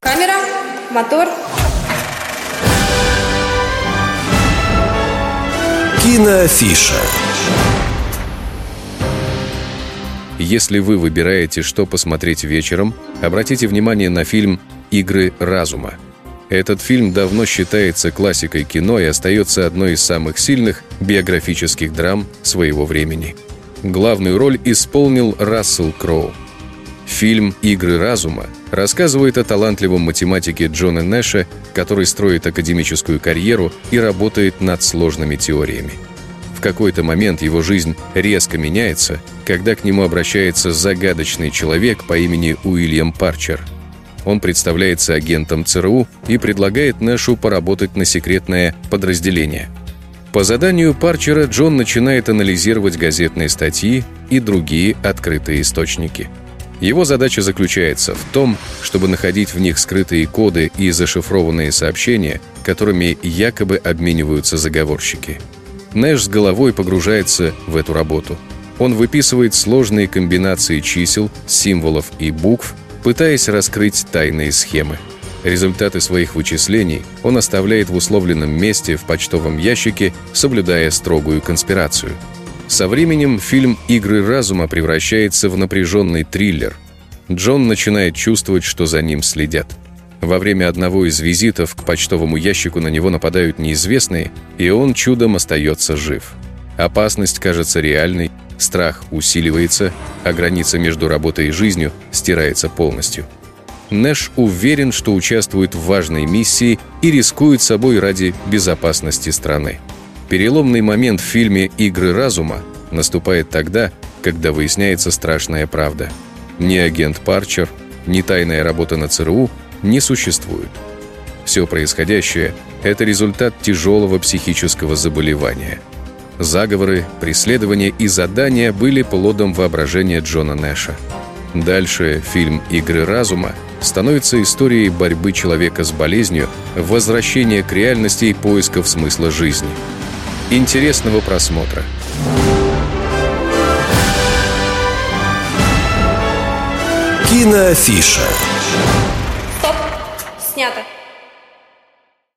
Камера, мотор. Киноафиша. Если вы выбираете, что посмотреть вечером, обратите внимание на фильм «Игры разума». Этот фильм давно считается классикой кино и остается одной из самых сильных биографических драм своего времени. Главную роль исполнил Рассел Кроу. Фильм «Игры разума» рассказывает о талантливом математике Джоне Нэше, который строит академическую карьеру и работает над сложными теориями. В какой-то момент его жизнь резко меняется, когда к нему обращается загадочный человек по имени Уильям Парчер. Он представляется агентом ЦРУ и предлагает Нэшу поработать на секретное подразделение. По заданию Парчера Джон начинает анализировать газетные статьи и другие открытые источники. Его задача заключается в том, чтобы находить в них скрытые коды и зашифрованные сообщения, которыми якобы обмениваются заговорщики. Нэш с головой погружается в эту работу. Он выписывает сложные комбинации чисел, символов и букв, пытаясь раскрыть тайные схемы. Результаты своих вычислений он оставляет в условленном месте в почтовом ящике, соблюдая строгую конспирацию. Со временем фильм «Игры разума» превращается в напряженный триллер. Джон начинает чувствовать, что за ним следят. Во время одного из визитов к почтовому ящику на него нападают неизвестные, и он чудом остается жив. Опасность кажется реальной, страх усиливается, а граница между работой и жизнью стирается полностью. Нэш уверен, что участвует в важной миссии и рискует собой ради безопасности страны. Переломный момент в фильме «Игры разума» наступает тогда, когда выясняется страшная правда. Ни агент Парчер, ни тайная работа на ЦРУ не существуют. Все происходящее – это результат тяжелого психического заболевания. Заговоры, преследования и задания были плодом воображения Джона Нэша. Дальше фильм «Игры разума» становится историей борьбы человека с болезнью, возвращения к реальности и поисков смысла жизни. Интересного просмотра! Киноафиша. Стоп! Снято.